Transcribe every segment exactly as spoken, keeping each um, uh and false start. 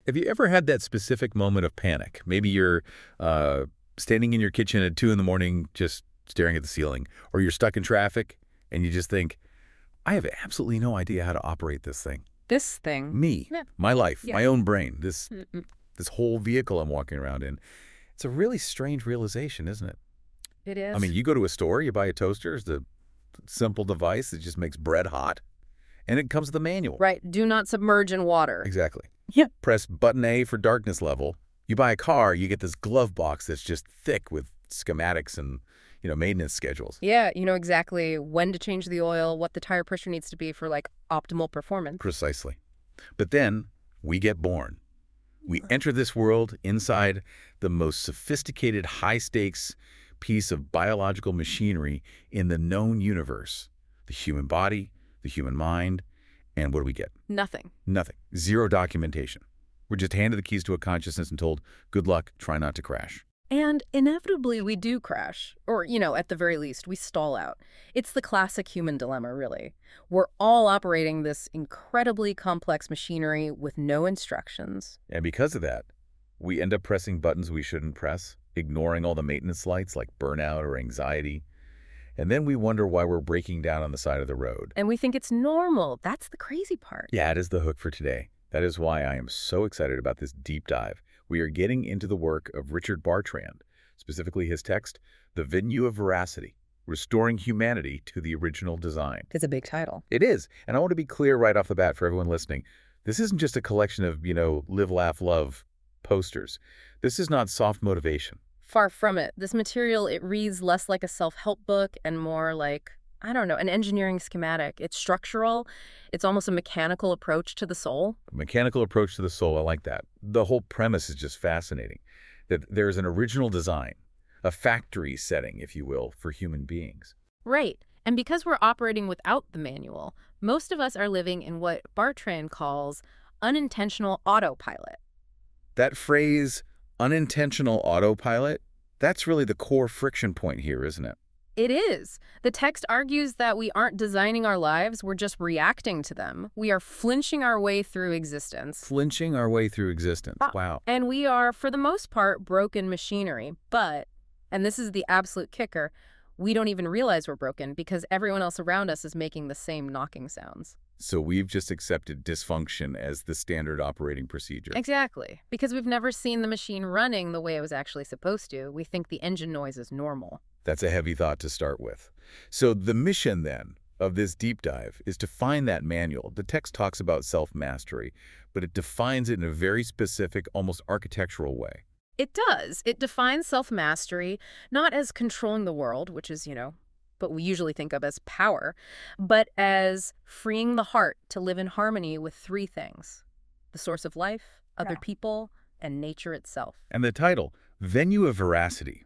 Have you ever had that specific moment of panic? Maybe you're uh, standing in your kitchen at two in the morning just staring at the ceiling, or you're stuck in traffic and you just think, I have absolutely no idea how to operate this thing. This thing. Me, Yeah. my life, Yeah. my own brain, this Mm-mm. this whole vehicle I'm walking around in. It's a really strange realization, isn't it? It is. I mean, you go to a store, you buy a toaster, it's a simple device that just makes bread hot, and it comes with a manual. Right. Do not submerge in water. Exactly. Yeah. Press button A for darkness level. You buy a car, you get this glove box that's just thick with schematics and, you know, maintenance schedules. Yeah, you know exactly when to change the oil, what the tire pressure needs to be for, like, optimal performance. Precisely. But then we get born. We enter this world inside the most sophisticated, high-stakes piece of biological machinery in the known universe. The human body, the human mind, and what do we get? Nothing. Nothing. Zero documentation. We're just handed the keys to a consciousness and told, good luck, try not to crash. And inevitably we do crash. Or, you know, at the very least, we stall out. It's the classic human dilemma, really. We're all operating this incredibly complex machinery with no instructions. And because of that, we end up pressing buttons we shouldn't press, ignoring all the maintenance lights like burnout or anxiety. And then we wonder why we're breaking down on the side of the road. And we think it's normal. That's the crazy part. Yeah, it is the hook for today. That is why I am so excited about this deep dive. We are getting into the work of Richard Bartrand, specifically his text, The Venue of Veracity, Restoring Humanity to the Original Design. It's a big title. It is. And I want to be clear right off the bat for everyone listening. This isn't just a collection of, you know, live, laugh, love posters. This is not soft motivation. Far from it. This material, it reads less like a self-help book and more like, I don't know, an engineering schematic. It's structural. It's almost a mechanical approach to the soul. A mechanical approach to the soul, I like that. The whole premise is just fascinating. That there's an original design, a factory setting, if you will, for human beings. Right. And because we're operating without the manual, most of us are living in what Bartrand calls unintentional autopilot. That phrase, unintentional autopilot, that's really the core friction point here, isn't it? It is. The text argues that we aren't designing our lives, we're just reacting to them. We are flinching our way through existence. Flinching our way through existence. Wow. And we are, for the most part, broken machinery. But, and this is the absolute kicker, we don't even realize we're broken because everyone else around us is making the same knocking sounds. So we've just accepted dysfunction as the standard operating procedure. Exactly. Because we've never seen the machine running the way it was actually supposed to. We think the engine noise is normal. That's a heavy thought to start with. So the mission, then, of this deep dive is to find that manual. The text talks about self-mastery, but it defines it in a very specific, almost architectural way. It does. It defines self-mastery not as controlling the world, which is, you know, what we usually think of as power, but as freeing the heart to live in harmony with three things: the source of life, other Yeah. people, and nature itself. And the title, Venue of Veracity,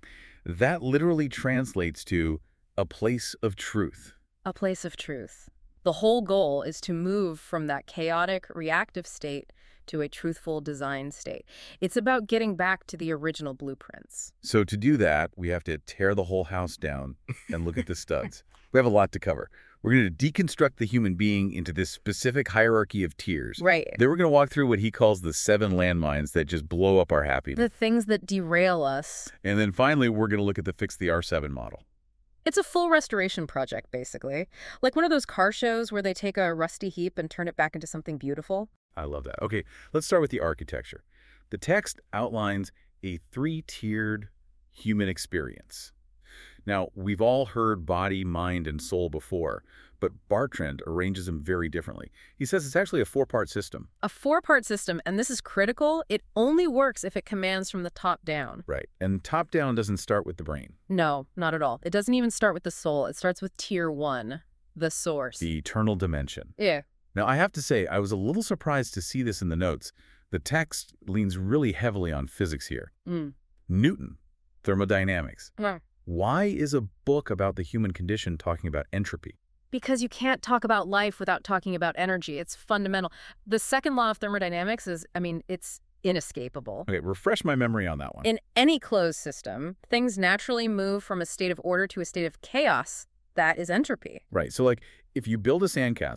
that literally translates to a place of truth. A place of truth. The whole goal is to move from that chaotic, reactive state to a truthful design state. It's about getting back to the original blueprints. So to do that, we have to tear the whole house down and look at the studs. We have a lot to cover. We're going to deconstruct the human being into this specific hierarchy of tiers. Right. Then we're going to walk through what he calls the seven landmines that just blow up our happiness. The things that derail us. And then finally, we're going to look at the Fix the R seven model. It's a full restoration project, basically. Like one of those car shows where they take a rusty heap and turn it back into something beautiful. I love that. Okay, let's start with the architecture. The text outlines a three-tiered human experience. Now, we've all heard body, mind, and soul before, but Bartrand arranges them very differently. He says it's actually a four-part system. A four-part system, and this is critical, it only works if it commands from the top down. Right. And top-down doesn't start with the brain. No, not at all. It doesn't even start with the soul. It starts with tier one, the source. The eternal dimension. Yeah. Now, I have to say, I was a little surprised to see this in the notes. The text leans really heavily on physics here. Mm. Newton, thermodynamics. Yeah. Why is a book about the human condition talking about entropy? Because you can't talk about life without talking about energy. It's fundamental. The second law of thermodynamics is, I mean, it's inescapable. Okay, refresh my memory on that one. In any closed system, things naturally move from a state of order to a state of chaos. That is entropy. Right. So, like, if you build a sandcastle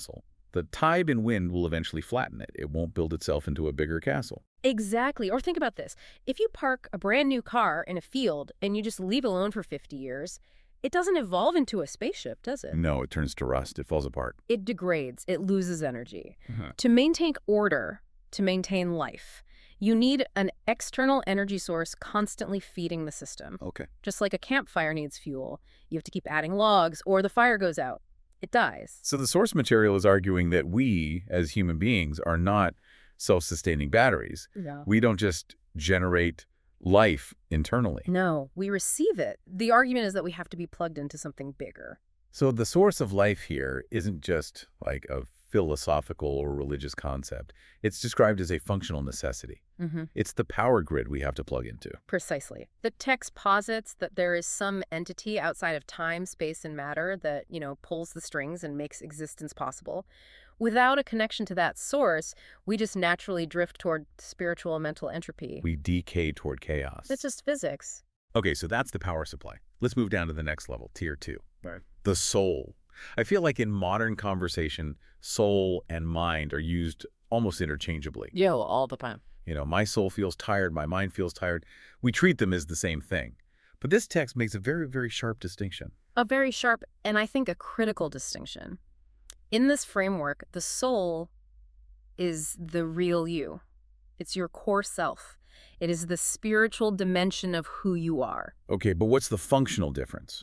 The tide and wind will eventually flatten it. It won't build itself into a bigger castle. Exactly. Or think about this. If you park a brand new car in a field and you just leave it alone for fifty years, it doesn't evolve into a spaceship, does it? No, it turns to rust. It falls apart. It degrades. It loses energy. Uh-huh. To maintain order, to maintain life, you need an external energy source constantly feeding the system. Okay. Just like a campfire needs fuel, you have to keep adding logs or the fire goes out. It dies. So the source material is arguing that we, as human beings, are not self-sustaining batteries. No. We don't just generate life internally. No, we receive it. The argument is that we have to be plugged into something bigger. So the source of life here isn't just like a philosophical or religious concept. It's described as a functional necessity. Mm-hmm. It's the power grid we have to plug into. Precisely. The text posits that there is some entity outside of time, space, and matter that, you know, pulls the strings and makes existence possible. Without a connection to that source, we just naturally drift toward spiritual and mental entropy. We decay toward chaos. That's just physics. Okay, so that's the power supply. Let's move down to the next level, tier two. Right. The soul. I feel like in modern conversation, soul and mind are used almost interchangeably. Yeah, well, all the time. You know, my soul feels tired, my mind feels tired. We treat them as the same thing. But this text makes a very, very sharp distinction. A very sharp, and I think a critical distinction. In this framework, the soul is the real you. It's your core self. It is the spiritual dimension of who you are. Okay, but what's the functional difference?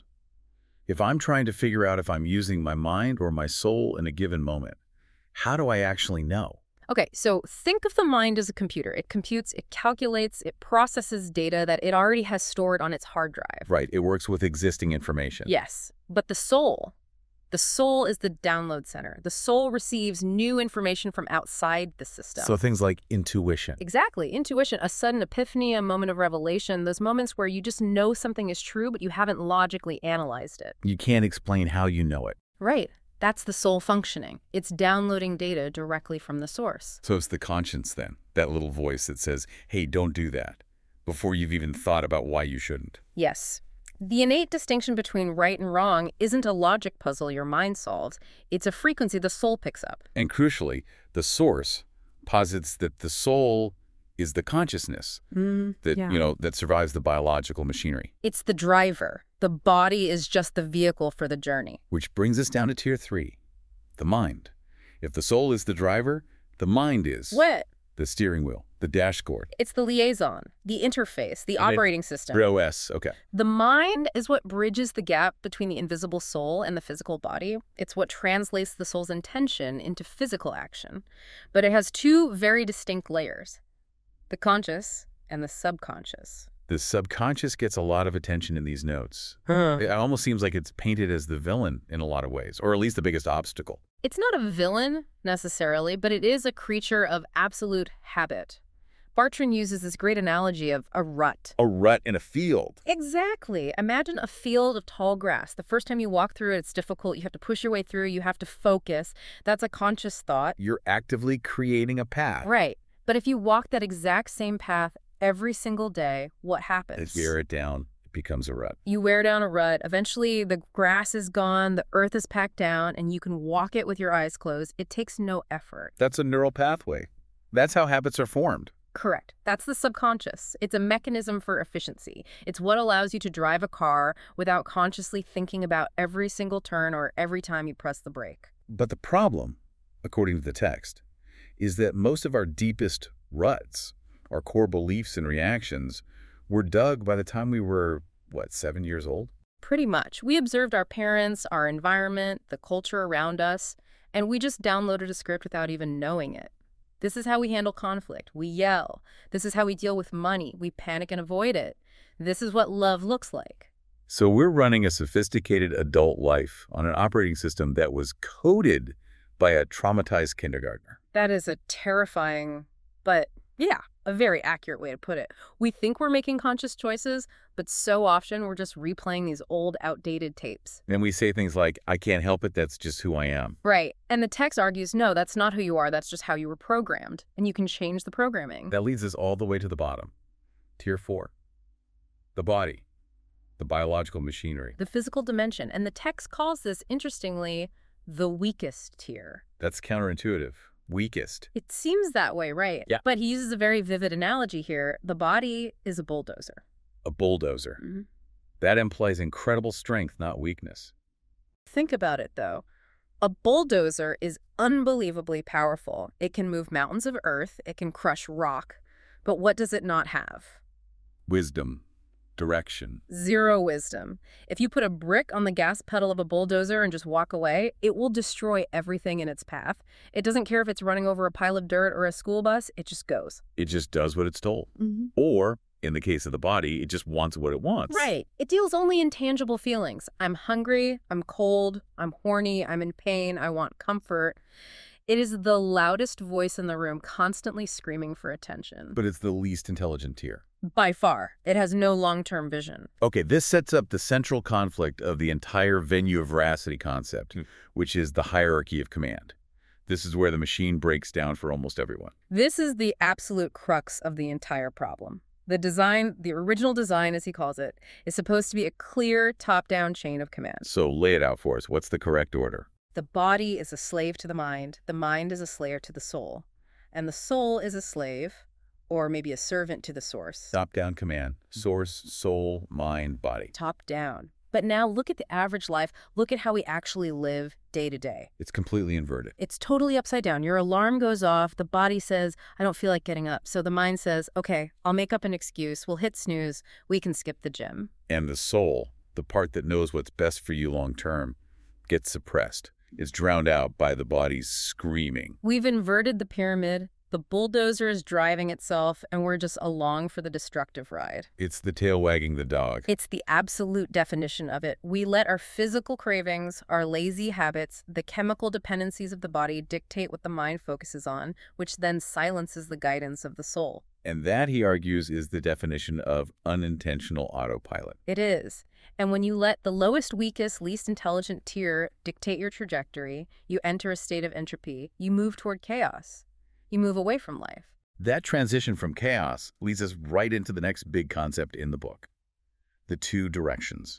If I'm trying to figure out if I'm using my mind or my soul in a given moment, how do I actually know? Okay, so think of the mind as a computer. It computes, it calculates, it processes data that it already has stored on its hard drive. Right, it works with existing information. Yes, but the soul, the soul is the download center. The soul receives new information from outside the system. So things like intuition. Exactly. Intuition, a sudden epiphany, a moment of revelation, those moments where you just know something is true, but you haven't logically analyzed it. You can't explain how you know it. Right. That's the soul functioning. It's downloading data directly from the source. So it's the conscience then, that little voice that says, hey, don't do that, before you've even thought about why you shouldn't. Yes. The innate distinction between right and wrong isn't a logic puzzle your mind solves. It's a frequency the soul picks up. And crucially, the source posits that the soul is the consciousness Mm, that, yeah. you know, that survives the biological machinery. It's the driver. The body is just the vehicle for the journey. Which brings us down to tier three, the mind. If the soul is the driver, the mind is What? the steering wheel, the dashboard. It's the liaison, the interface, the And it- operating system. O S, okay. The mind is what bridges the gap between the invisible soul and the physical body. It's what translates the soul's intention into physical action. But it has two very distinct layers, the conscious and the subconscious. The subconscious gets a lot of attention in these notes. Huh. It almost seems like it's painted as the villain in a lot of ways, or at least the biggest obstacle. It's not a villain, necessarily, but it is a creature of absolute habit. Bartran uses this great analogy of a rut. A rut in a field. Exactly. Imagine a field of tall grass. The first time you walk through it, it's difficult. You have to push your way through. You have to focus. That's a conscious thought. You're actively creating a path. Right. But if you walk that exact same path every single day, what If happens? you wear it down, it becomes a rut. You wear down a rut. Eventually, the grass is gone, the earth is packed down, and you can walk it with your eyes closed. It takes no effort. That's a neural pathway. That's how habits are formed. Correct. That's the subconscious. It's a mechanism for efficiency. It's what allows you to drive a car without consciously thinking about every single turn or every time you press the brake. But the problem, according to the text, is that most of our deepest ruts, our core beliefs and reactions, were dug by the time we were, what, seven years old? Pretty much. We observed our parents, our environment, the culture around us, and we just downloaded a script without even knowing it. This is how we handle conflict. We yell. This is how we deal with money. We panic and avoid it. This is what love looks like. So we're running a sophisticated adult life on an operating system that was coded by a traumatized kindergartner. That is a terrifying, but yeah, a very accurate way to put it. We think we're making conscious choices, but so often we're just replaying these old, outdated tapes. And we say things like, I can't help it, that's just who I am. Right. And the text argues, no, that's not who you are. That's just how you were programmed. And you can change the programming. That leads us all the way to the bottom. Tier four. The body. The biological machinery. The physical dimension. And the text calls this, interestingly, the weakest tier. That's counterintuitive. Weakest. It seems that way, right? Yeah. But he uses a very vivid analogy here. The body is a bulldozer. A bulldozer. Mm-hmm. That implies incredible strength, not weakness. Think about it, though. A bulldozer is unbelievably powerful. It can move mountains of earth. It can crush rock. But what does it not have? Wisdom. Direction. Zero wisdom. If you put a brick on the gas pedal of a bulldozer and just walk away, it will destroy everything in its path. It doesn't care if it's running over a pile of dirt or a school bus. It just goes. It just does what it's told. Mm-hmm. Or, in the case of the body, it just wants what it wants. Right. It deals only in tangible feelings. I'm hungry, I'm cold, I'm horny, I'm in pain, I want comfort. It is the loudest voice in the room, constantly screaming for attention. But it's the least intelligent tier. By far. It has no long-term vision. Okay, this sets up the central conflict of the entire venue of veracity concept, Hmm. which is the hierarchy of command. This is where the machine breaks down for almost everyone. This is the absolute crux of the entire problem. The design, the original design, as he calls it, is supposed to be a clear top-down chain of command. So lay it out for us. What's the correct order? The body is a slave to the mind, the mind is a slave to the soul, and the soul is a slave, or maybe a servant to the source. Top-down command. Source, soul, mind, body. Top-down. But now look at the average life. Look at how we actually live day to day. It's completely inverted. It's totally upside down. Your alarm goes off. The body says, I don't feel like getting up. So the mind says, okay, I'll make up an excuse. We'll hit snooze. We can skip the gym. And the soul, the part that knows what's best for you long-term, gets suppressed. Is drowned out by the body's screaming. We've inverted the pyramid. The bulldozer is driving itself, and we're just along for the destructive ride. It's the tail wagging the dog. It's the absolute definition of it. We let our physical cravings, our lazy habits, the chemical dependencies of the body dictate what the mind focuses on, which then silences the guidance of the soul. And that, he argues, is the definition of unintentional autopilot. It is. And when you let the lowest, weakest, least intelligent tier dictate your trajectory, you enter a state of entropy. You move toward chaos. You move away from life. That transition from chaos leads us right into the next big concept in the book, the two directions.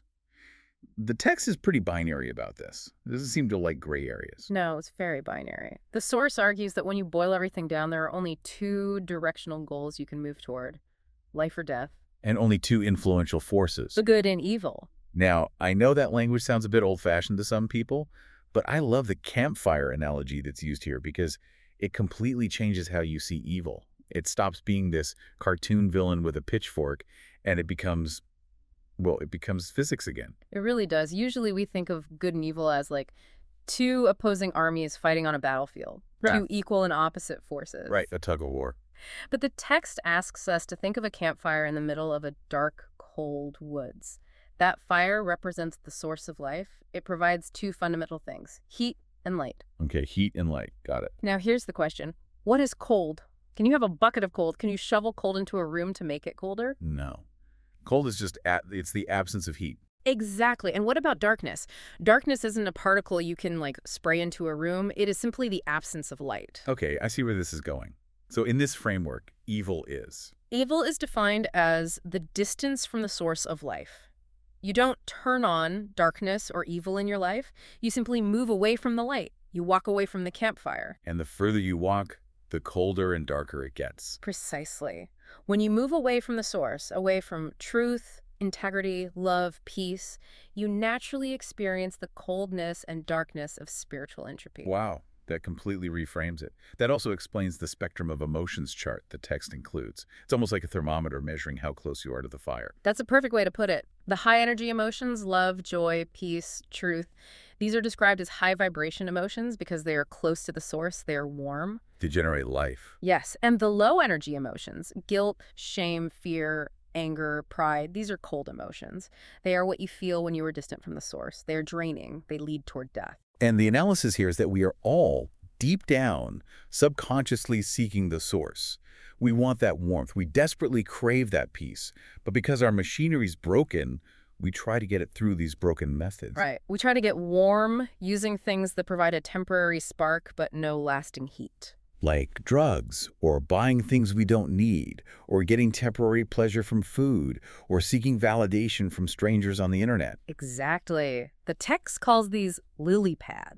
The text is pretty binary about this. It doesn't seem to like gray areas. No, it's very binary. The source argues that when you boil everything down, there are only two directional goals you can move toward, life or death. And only two influential forces. The good and evil. Now, I know that language sounds a bit old-fashioned to some people, but I love the campfire analogy that's used here because it completely changes how you see evil. It stops being this cartoon villain with a pitchfork, and it becomes, well, it becomes physics again. It really does. Usually we think of good and evil as like two opposing armies fighting on a battlefield, Yeah. two equal and opposite forces. Right, a tug of war. But the text asks us to think of a campfire in the middle of a dark, cold woods. That fire represents the source of life. It provides two fundamental things, heat and light. Okay, heat and light. Got it. Now here's the question. What is cold? Can you have a bucket of cold? Can you shovel cold into a room to make it colder? No. Cold is just, at, it's the absence of heat. Exactly. And what about darkness? Darkness isn't a particle you can like spray into a room. It is simply the absence of light. Okay, I see where this is going. So in this framework, evil is? Evil is defined as the distance from the source of life. You don't turn on darkness or evil in your life. You simply move away from the light. You walk away from the campfire. And the further you walk, the colder and darker it gets. Precisely. When you move away from the source, away from truth, integrity, love, peace, you naturally experience the coldness and darkness of spiritual entropy. Wow, that completely reframes it. That also explains the spectrum of emotions chart the text includes. It's almost like a thermometer measuring how close you are to the fire. That's a perfect way to put it. The high energy emotions, love, joy, peace, truth, these are described as high vibration emotions because they are close to the source, they are warm. To generate life. Yes, and the low energy emotions, guilt, shame, fear, anger, pride, these are cold emotions. They are what you feel when you are distant from the source. They are draining. They lead toward death. And the analysis here is that we are all, deep down, subconsciously seeking the source. We want that warmth. We desperately crave that peace. But because our machinery's broken, we try to get it through these broken methods. Right. We try to get warm using things that provide a temporary spark but no lasting heat. Like drugs, or buying things we don't need, or getting temporary pleasure from food, or seeking validation from strangers on the internet. Exactly. The text calls these lily pads.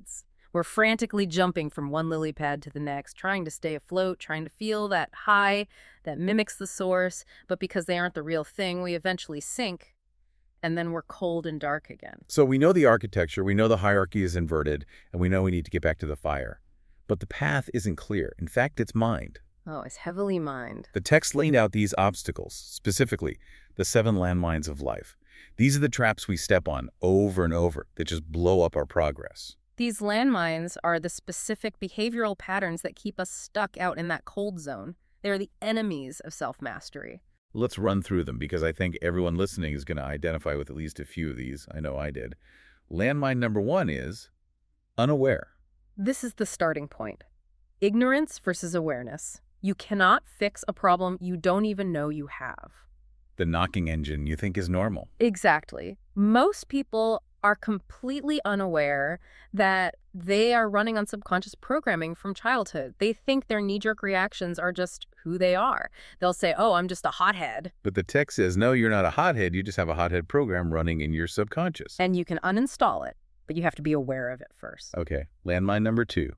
We're frantically jumping from one lily pad to the next, trying to stay afloat, trying to feel that high that mimics the source, but because they aren't the real thing, we eventually sink, and then we're cold and dark again. So we know the architecture, we know the hierarchy is inverted, and we know we need to get back to the fire. But the path isn't clear. In fact, it's mined. Oh, it's heavily mined. The text laid out these obstacles, specifically the seven landmines of life. These are the traps we step on over and over that just blow up our progress. These landmines are the specific behavioral patterns that keep us stuck out in that cold zone. They're the enemies of self-mastery. Let's run through them because I think everyone listening is going to identify with at least a few of these. I know I did. Landmine number one is unaware. This is the starting point. Ignorance versus awareness. You cannot fix a problem you don't even know you have. The knocking engine you think is normal. Exactly. Most people are completely unaware that they are running on subconscious programming from childhood. They think their knee-jerk reactions are just who they are. They'll say, oh, I'm just a hothead. But the text says, no, you're not a hothead. You just have a hothead program running in your subconscious. And you can uninstall it, but you have to be aware of it first. Okay. Landmine number two,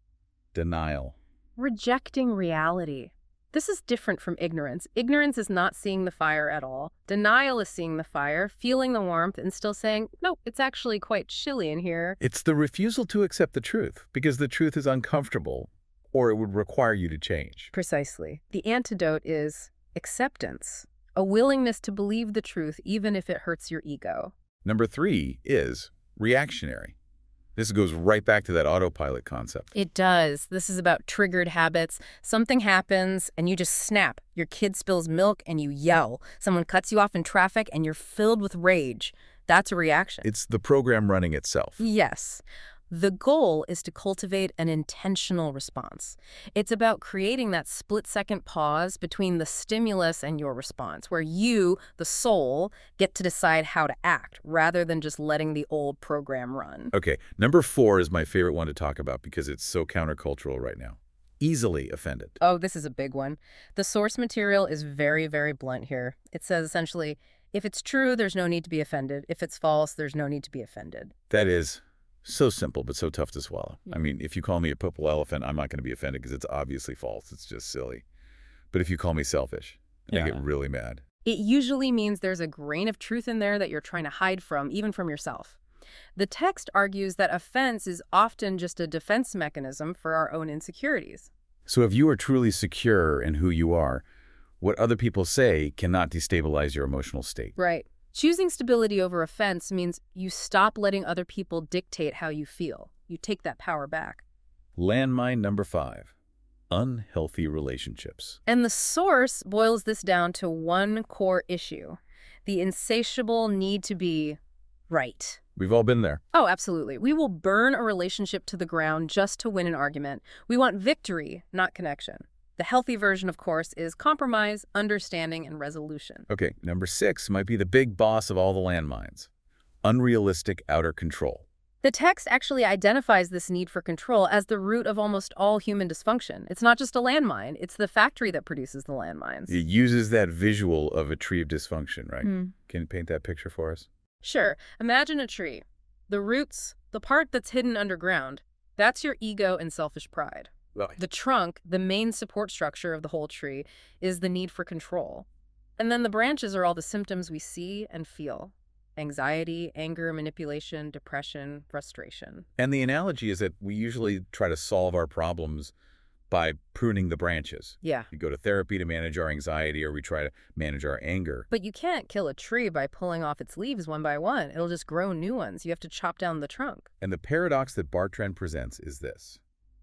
denial. Rejecting reality. This is different from ignorance. Ignorance is not seeing the fire at all. Denial is seeing the fire, feeling the warmth, and still saying, nope, it's actually quite chilly in here. It's the refusal to accept the truth because the truth is uncomfortable or it would require you to change. Precisely. The antidote is acceptance, a willingness to believe the truth even if it hurts your ego. Number three is reactionary. This goes right back to that autopilot concept. It does. This is about triggered habits. Something happens and you just snap. Your kid spills milk and you yell. Someone cuts you off in traffic and you're filled with rage. That's a reaction. It's the program running itself. Yes. The goal is to cultivate an intentional response. It's about creating that split-second pause between the stimulus and your response, where you, the soul, get to decide how to act, rather than just letting the old program run. Okay, number four is my favorite one to talk about because it's so countercultural right now. Easily offended. Oh, this is a big one. The source material is very, very blunt here. It says essentially, if it's true, there's no need to be offended. If it's false, there's no need to be offended. That is so simple, but so tough to swallow. I mean, if you call me a purple elephant, I'm not going to be offended because it's obviously false. It's just silly. But if you call me selfish, yeah. I get really mad. It usually means there's a grain of truth in there that you're trying to hide from, even from yourself. The text argues that offense is often just a defense mechanism for our own insecurities. So if you are truly secure in who you are, what other people say cannot destabilize your emotional state. Right. Choosing stability over offense means you stop letting other people dictate how you feel. You take that power back. Landmine number five, unhealthy relationships. And the source boils this down to one core issue, the insatiable need to be right. We've all been there. Oh, absolutely. We will burn a relationship to the ground just to win an argument. We want victory, not connection. The healthy version, of course, is compromise, understanding, and resolution. Okay, number six might be the big boss of all the landmines, unrealistic outer control. The text actually identifies this need for control as the root of almost all human dysfunction. It's not just a landmine, it's the factory that produces the landmines. It uses that visual of a tree of dysfunction, right? Hmm. Can you paint that picture for us? Sure. Imagine a tree. The roots, the part that's hidden underground, that's your ego and selfish pride. The trunk, the main support structure of the whole tree, is the need for control. And then the branches are all the symptoms we see and feel. Anxiety, anger, manipulation, depression, frustration. And the analogy is that we usually try to solve our problems by pruning the branches. Yeah. We go to therapy to manage our anxiety, or we try to manage our anger. But you can't kill a tree by pulling off its leaves one by one. It'll just grow new ones. You have to chop down the trunk. And the paradox that Bartrand presents is this.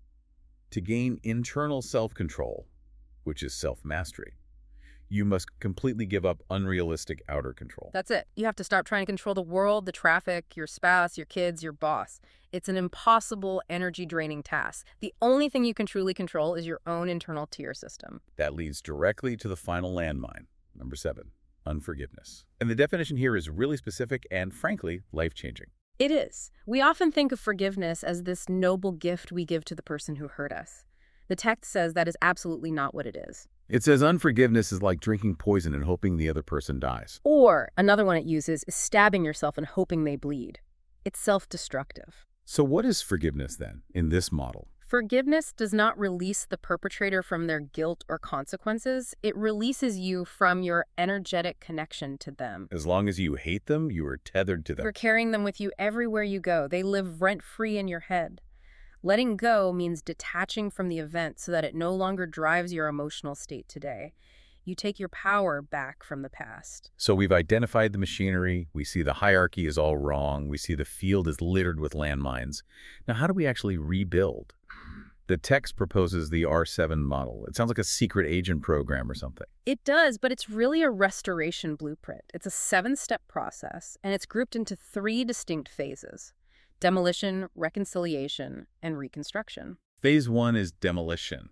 To gain internal self-control, which is self-mastery, you must completely give up unrealistic outer control. That's it. You have to stop trying to control the world, the traffic, your spouse, your kids, your boss. It's an impossible, energy-draining task. The only thing you can truly control is your own internal tier system. That leads directly to the final landmine, number seven, unforgiveness. And the definition here is really specific and, frankly, life-changing. It is. We often think of forgiveness as this noble gift we give to the person who hurt us. The text says that is absolutely not what it is. It says unforgiveness is like drinking poison and hoping the other person dies. Or another one it uses is stabbing yourself and hoping they bleed. It's self-destructive. So what is forgiveness then, in this model? Forgiveness does not release the perpetrator from their guilt or consequences. It releases you from your energetic connection to them. As long as you hate them, you are tethered to them. You're carrying them with you everywhere you go. They live rent-free in your head. Letting go means detaching from the event so that it no longer drives your emotional state today. You take your power back from the past. So we've identified the machinery, we see the hierarchy is all wrong, we see the field is littered with landmines. Now how do we actually rebuild? The text proposes the R seven model. It sounds like a secret agent program or something. It does, but it's really a restoration blueprint. It's a seven-step process, and it's grouped into three distinct phases: demolition, reconciliation, and reconstruction. Phase one is demolition.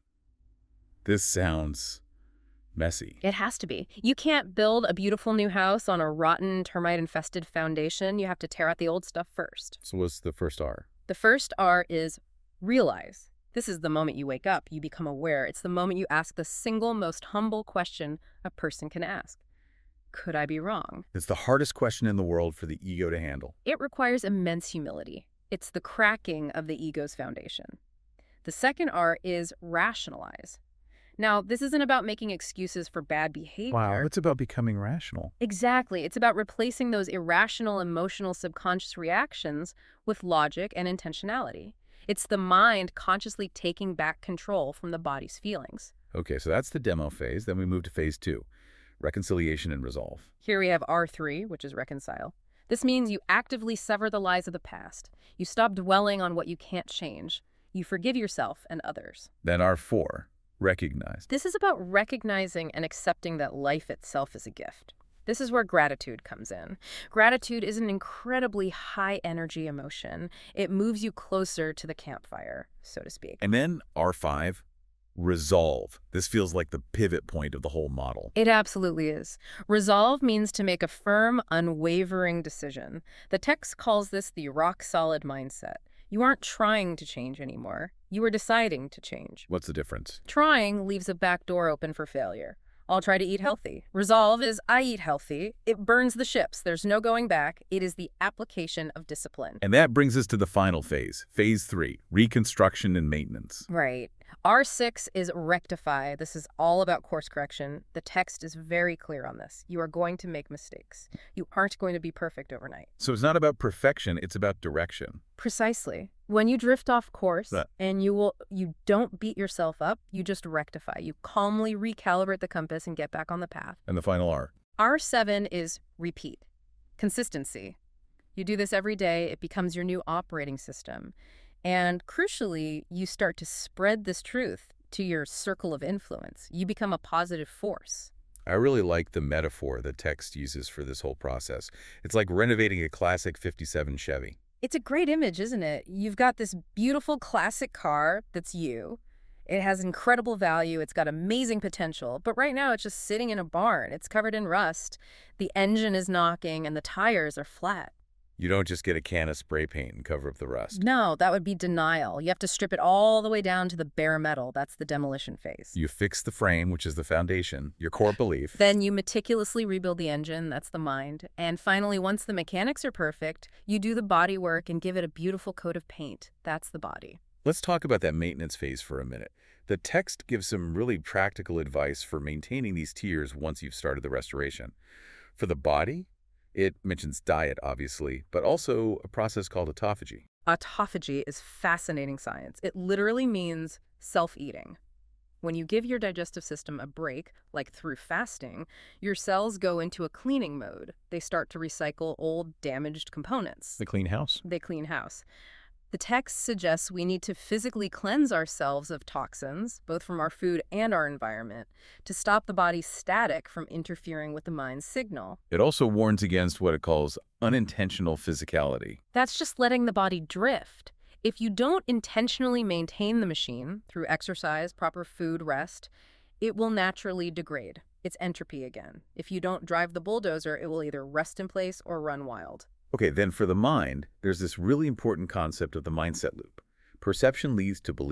This sounds messy. It has to be. You can't build a beautiful new house on a rotten, termite-infested foundation. You have to tear out the old stuff first. So what's the first R? The first R is realize. This is the moment you wake up, you become aware. It's the moment you ask the single most humble question a person can ask. Could I be wrong? It's the hardest question in the world for the ego to handle. It requires immense humility. It's the cracking of the ego's foundation. The second R is rationalize. Now, this isn't about making excuses for bad behavior. Wow, it's about becoming rational. Exactly. It's about replacing those irrational, emotional, subconscious reactions with logic and intentionality. It's the mind consciously taking back control from the body's feelings. Okay, so that's the demo phase. Then we move to phase two, reconciliation and resolve. Here we have R three, which is reconcile. This means you actively sever the lies of the past. You stop dwelling on what you can't change. You forgive yourself and others. Then R four, recognize. This is about recognizing and accepting that life itself is a gift. This is where gratitude comes in. Gratitude is an incredibly high-energy emotion. It moves you closer to the campfire, so to speak. And then R five, resolve. This feels like the pivot point of the whole model. It absolutely is. Resolve means to make a firm, unwavering decision. The text calls this the rock-solid mindset. You aren't trying to change anymore. You are deciding to change. What's the difference? Trying leaves a back door open for failure. I'll try to eat healthy. Resolve is I eat healthy. It burns the ships. There's no going back. It is the application of discipline. And that brings us to the final phase, phase three, reconstruction and maintenance. Right. R six is rectify. This is all about course correction. The text is very clear on this. You are going to make mistakes. You aren't going to be perfect overnight. So it's not about perfection, it's about direction. Precisely. When you drift off course That- and you will you don't beat yourself up, you just rectify. You calmly recalibrate the compass and get back on the path. And the final R. R seven is repeat. Consistency. You do this every day, it becomes your new operating system. And crucially, you start to spread this truth to your circle of influence. You become a positive force. I really like the metaphor the text uses for this whole process. It's like renovating a classic fifty-seven Chevy. It's a great image, isn't it? You've got this beautiful classic car that's you. It has incredible value. It's got amazing potential. But right now, it's just sitting in a barn. It's covered in rust. The engine is knocking, and the tires are flat. You don't just get a can of spray paint and cover up the rust. No, that would be denial. You have to strip it all the way down to the bare metal. That's the demolition phase. You fix the frame, which is the foundation, your core belief. Then you meticulously rebuild the engine. That's the mind. And finally, once the mechanics are perfect, you do the body work and give it a beautiful coat of paint. That's the body. Let's talk about that maintenance phase for a minute. The text gives some really practical advice for maintaining these tiers once you've started the restoration. For the body, it mentions diet, obviously, but also a process called autophagy. Autophagy is fascinating science. It literally means self-eating. When you give your digestive system a break, like through fasting, your cells go into a cleaning mode. They start to recycle old, damaged components. The clean house. They clean house. The text suggests we need to physically cleanse ourselves of toxins, both from our food and our environment, to stop the body's static from interfering with the mind's signal. It also warns against what it calls unintentional physicality. That's just letting the body drift. If you don't intentionally maintain the machine through exercise, proper food, rest, it will naturally degrade. It's entropy again. If you don't drive the bulldozer, it will either rest in place or run wild. Okay, then for the mind, there's this really important concept of the mindset loop. Perception leads to belief,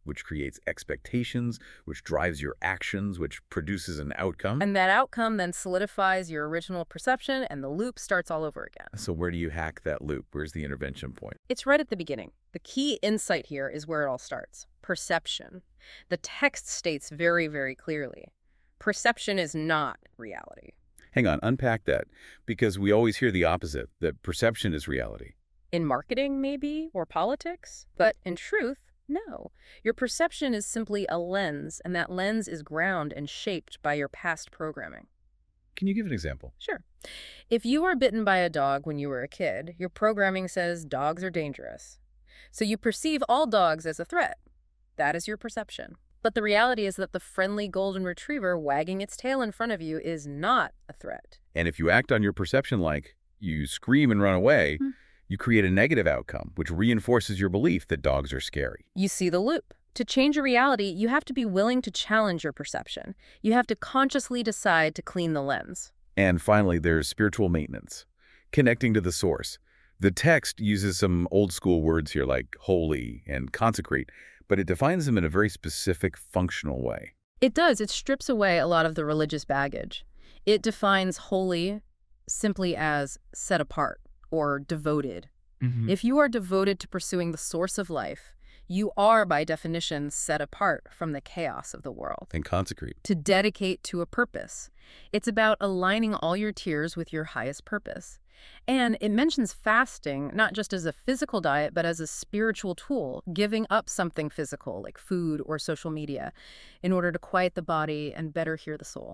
which creates expectations, which drives your actions, which produces an outcome. And that outcome then solidifies your original perception, and the loop starts all over again. So where do you hack that loop? Where's the intervention point? It's right at the beginning. The key insight here is where it all starts. Perception. The text states very, very clearly, perception is not reality. Hang on, unpack that, because we always hear the opposite, that perception is reality. In marketing, maybe, or politics, but in truth, no. Your perception is simply a lens, and that lens is ground and shaped by your past programming. Can you give an example? Sure. If you were bitten by a dog when you were a kid, your programming says dogs are dangerous. So you perceive all dogs as a threat. That is your perception. But the reality is that the friendly golden retriever wagging its tail in front of you is not a threat. And if you act on your perception like you scream and run away, Hmm. you create a negative outcome, which reinforces your belief that dogs are scary. You see the loop. To change your reality, you have to be willing to challenge your perception. You have to consciously decide to clean the lens. And finally, there's spiritual maintenance, connecting to the source. The text uses some old school words here like holy and consecrate, but it defines them in a very specific functional way. It does. It strips away a lot of the religious baggage. It defines holy simply as set apart or devoted. Mm-hmm. If you are devoted to pursuing the source of life, you are, by definition, set apart from the chaos of the world. And consecrate. To dedicate to a purpose. It's about aligning all your tears with your highest purpose. And it mentions fasting, not just as a physical diet, but as a spiritual tool, giving up something physical, like food or social media, in order to quiet the body and better hear the soul.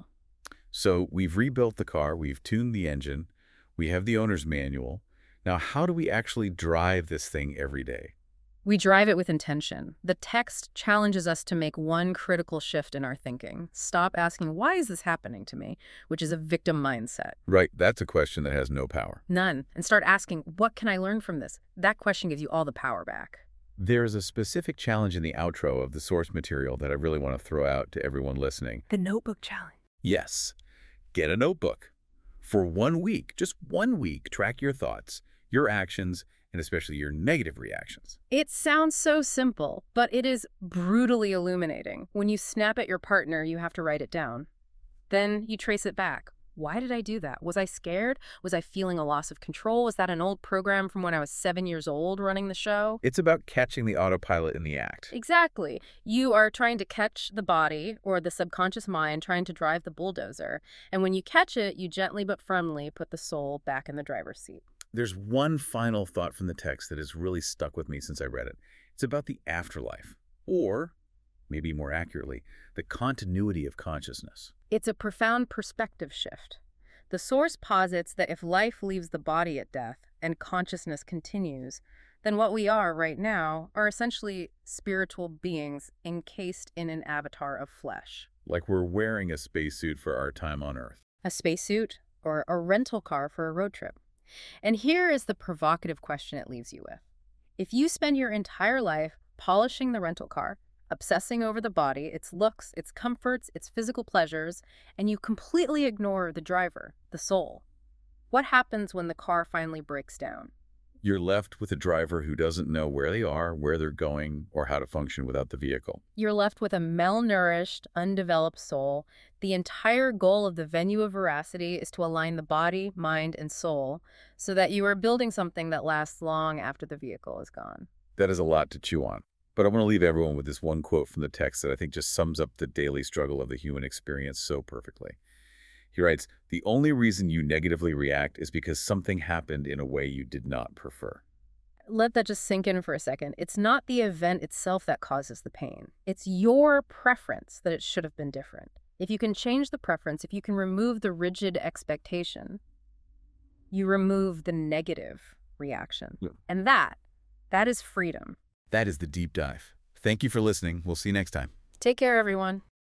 So we've rebuilt the car, we've tuned the engine, we have the owner's manual. Now, how do we actually drive this thing every day? We drive it with intention. The text challenges us to make one critical shift in our thinking. Stop asking, why is this happening to me? Which is a victim mindset. Right, that's a question that has no power. None. And start asking, what can I learn from this? That question gives you all the power back. There's a specific challenge in the outro of the source material that I really want to throw out to everyone listening. The notebook challenge. Yes, get a notebook. For one week, just one week, track your thoughts, your actions, and especially your negative reactions. It sounds so simple, but it is brutally illuminating. When you snap at your partner, you have to write it down. Then you trace it back. Why did I do that? Was I scared? Was I feeling a loss of control? Was that an old program from when I was seven years old running the show? It's about catching the autopilot in the act. Exactly. You are trying to catch the body or the subconscious mind trying to drive the bulldozer. And when you catch it, you gently but firmly put the soul back in the driver's seat. There's one final thought from the text that has really stuck with me since I read it. It's about the afterlife, or, maybe more accurately, the continuity of consciousness. It's a profound perspective shift. The source posits that if life leaves the body at death and consciousness continues, then what we are right now are essentially spiritual beings encased in an avatar of flesh. Like we're wearing a spacesuit for our time on Earth. A spacesuit or a rental car for a road trip. And here is the provocative question it leaves you with. If you spend your entire life polishing the rental car, obsessing over the body, its looks, its comforts, its physical pleasures, and you completely ignore the driver, the soul, what happens when the car finally breaks down? You're left with a driver who doesn't know where they are, where they're going, or how to function without the vehicle. You're left with a malnourished, undeveloped soul. The entire goal of the venue of veracity is to align the body, mind, and soul so that you are building something that lasts long after the vehicle is gone. That is a lot to chew on. But I want to leave everyone with this one quote from the text that I think just sums up the daily struggle of the human experience so perfectly. He writes, "The only reason you negatively react is because something happened in a way you did not prefer." Let that just sink in for a second. It's not the event itself that causes the pain. It's your preference that it should have been different. If you can change the preference, if you can remove the rigid expectation, you remove the negative reaction. Yeah. And that, that is freedom. That is the deep dive. Thank you for listening. We'll see you next time. Take care, everyone.